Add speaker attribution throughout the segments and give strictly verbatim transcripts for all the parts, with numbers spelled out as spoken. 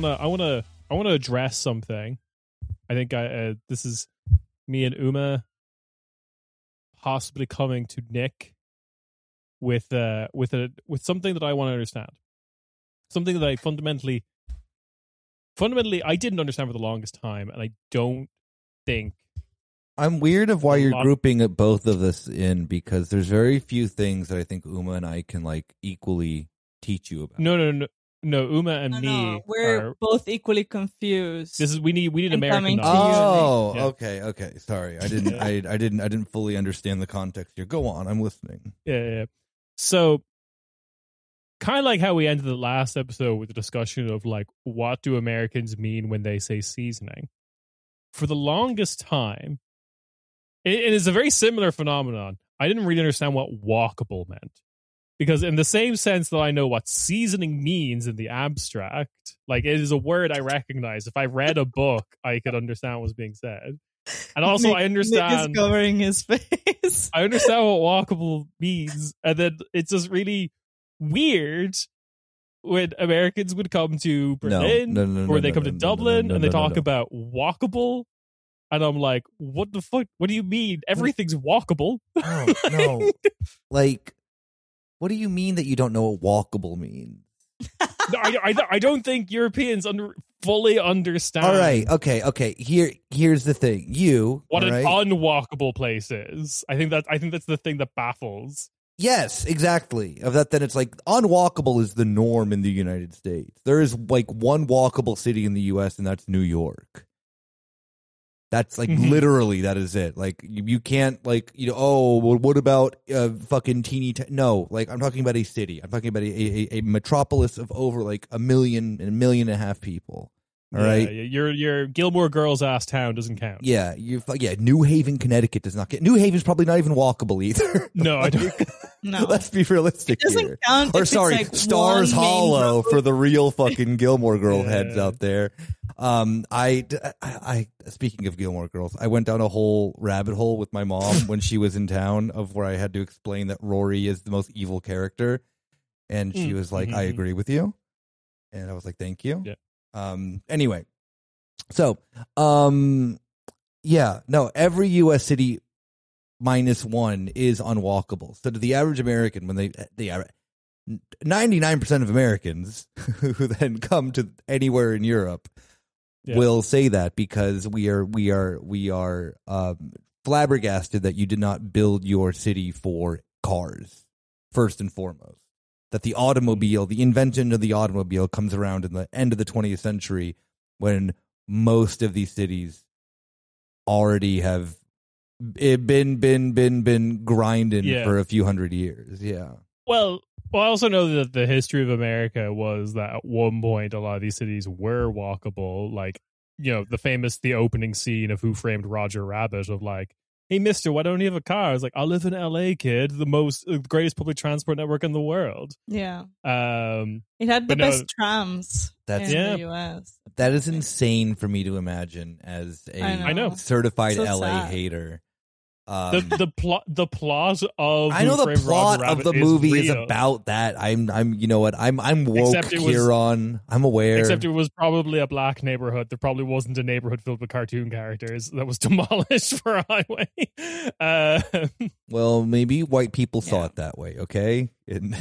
Speaker 1: wanna I wanna I wanna address something. I think I uh, this is me and Uma possibly coming to Nick with uh with a with something that I want to understand. Something that I fundamentally fundamentally I didn't understand for the longest time, and I don't think
Speaker 2: I'm weird of why
Speaker 1: A
Speaker 2: you're
Speaker 1: lot-
Speaker 2: grouping both of this in, because there's very few things that I think Uma and I can like equally teach you about.
Speaker 1: no no no no Uma and
Speaker 3: No,
Speaker 1: me
Speaker 3: no, we're
Speaker 1: are
Speaker 3: both equally confused.
Speaker 1: this is we need we need
Speaker 3: And
Speaker 1: American
Speaker 3: coming to
Speaker 1: knowledge.
Speaker 3: you.
Speaker 2: Oh,
Speaker 1: Yeah.
Speaker 2: okay, okay. Sorry, I didn't, I, I didn't, I didn't fully understand the context here. Go on, I'm listening.
Speaker 1: Yeah, yeah, yeah. So, kind of like how we ended the last episode with the discussion of like, what do Americans mean when they say seasoning? For the longest time, it, it is a very similar phenomenon. I didn't really understand what walkable meant. Because in the same sense that I know what seasoning means in the abstract, like it is a word I recognize. If I read a book, I could understand what was being said. And also
Speaker 3: Nick-
Speaker 1: I understand
Speaker 3: Nick is covering his face.
Speaker 1: I understand what walkable means, and then it's just really weird when Americans would come to Berlin
Speaker 2: no, no, no,
Speaker 1: or they
Speaker 2: no,
Speaker 1: come
Speaker 2: no,
Speaker 1: to
Speaker 2: no,
Speaker 1: Dublin
Speaker 2: no, no,
Speaker 1: and they
Speaker 2: no,
Speaker 1: talk
Speaker 2: no.
Speaker 1: about walkable, and I'm like, what the fuck? What do you mean? Everything's walkable.
Speaker 2: No, no. Like, what do you mean that you don't know what walkable means?
Speaker 1: No, I, I, I don't think Europeans under, fully understand.
Speaker 2: All right, okay, okay. Here, here's the thing. You,
Speaker 1: What
Speaker 2: all
Speaker 1: an
Speaker 2: right?
Speaker 1: unwalkable place is. I think that I think that's the thing that baffles.
Speaker 2: Yes, exactly. Of that, then it's like unwalkable is the norm in the United States. There is like one walkable city in the U S, and that's New York. That's like
Speaker 1: Mhm.
Speaker 2: literally that is it. Like you, you can't like you know. Oh, well, what about uh, fucking teeny? T- no, like I'm talking about a city. I'm talking about a, a, a metropolis of over like a million and a million and a half people. All
Speaker 1: Yeah,
Speaker 2: right.
Speaker 1: yeah, your your Gilmore Girls ass town doesn't count.
Speaker 2: Yeah, you. Yeah, New Haven, Connecticut does not get. New Haven's probably not even walkable either.
Speaker 1: No, I don't.
Speaker 3: No,
Speaker 2: Let's be realistic
Speaker 3: it doesn't
Speaker 2: here.
Speaker 3: count.
Speaker 2: Or
Speaker 3: if
Speaker 2: sorry,
Speaker 3: it's like
Speaker 2: Stars
Speaker 3: one main
Speaker 2: Hollow
Speaker 3: road.
Speaker 2: for the real fucking Gilmore Girl
Speaker 1: Yeah.
Speaker 2: heads out there. Um, I, I, I, speaking of Gilmore Girls, I went down a whole rabbit hole with my mom when she was in town of where I had to explain that Rory is the most evil character, and she
Speaker 1: Mm.
Speaker 2: was like,
Speaker 1: Mhm.
Speaker 2: "I agree with you," and I was like, "Thank you."
Speaker 1: Yeah.
Speaker 2: Um. Anyway, so, um, yeah, no, every U S city minus one is unwalkable. So to the average American, when they the ninety-nine percent of Americans who then come to anywhere in Europe
Speaker 1: Yeah.
Speaker 2: will say that because we are we are we are um, flabbergasted that you did not build your city for cars first and foremost. That the automobile, the invention of the automobile, comes around in the end of the twentieth century when most of these cities already have it been been been been grinding
Speaker 1: Yeah.
Speaker 2: for a few hundred years. Yeah.
Speaker 1: Well, well, I also know that the history of America was that at one point a lot of these cities were walkable. Like, you know, the famous the opening scene of Who Framed Roger Rabbit of like, hey, mister, why don't you have a car? I was like, I live in L A, kid, the most uh, greatest public transport network in the world.
Speaker 3: Yeah,
Speaker 1: Um,
Speaker 3: it had the
Speaker 1: But no-
Speaker 3: best trams
Speaker 2: That's-
Speaker 3: in
Speaker 1: Yeah.
Speaker 3: the U S.
Speaker 2: That is insane for me to imagine as a
Speaker 3: I know.
Speaker 1: I know.
Speaker 2: certified
Speaker 3: So
Speaker 2: L A
Speaker 3: sad.
Speaker 2: hater.
Speaker 1: the
Speaker 2: Um,
Speaker 1: the plot the plot of
Speaker 2: I know
Speaker 1: Who
Speaker 2: the
Speaker 1: Framed Roger
Speaker 2: plot of
Speaker 1: Rabbit
Speaker 2: the
Speaker 1: is
Speaker 2: movie is
Speaker 1: real,
Speaker 2: about that. I'm, I'm, you know what? I'm, I'm woke,
Speaker 1: Except it was-
Speaker 2: Kieran. I'm aware.
Speaker 1: Except it was probably a black neighborhood. There probably wasn't a neighborhood filled with cartoon characters that was demolished for a highway. Uh,
Speaker 2: Well, maybe white people saw
Speaker 3: Yeah.
Speaker 2: it that way. Okay. And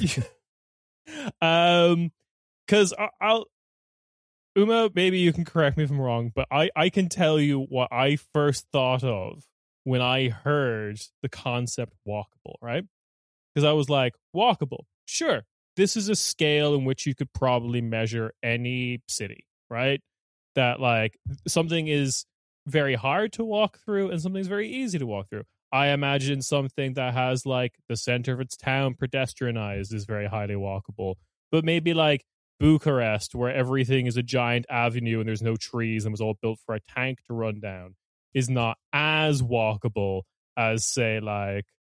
Speaker 1: um, because I'll Uma, maybe you can correct me if I'm wrong, but I I can tell you what I first thought of when I heard the concept walkable, right? Because I was like, walkable, sure. This is a scale in which you could probably measure any city, right? That like something is very hard to walk through and something's very easy to walk through. I imagine something that has like the center of its town pedestrianized is very highly walkable. But maybe like Bucharest, where everything is a giant avenue and there's no trees and was all built for a tank to run down, is not as walkable as say like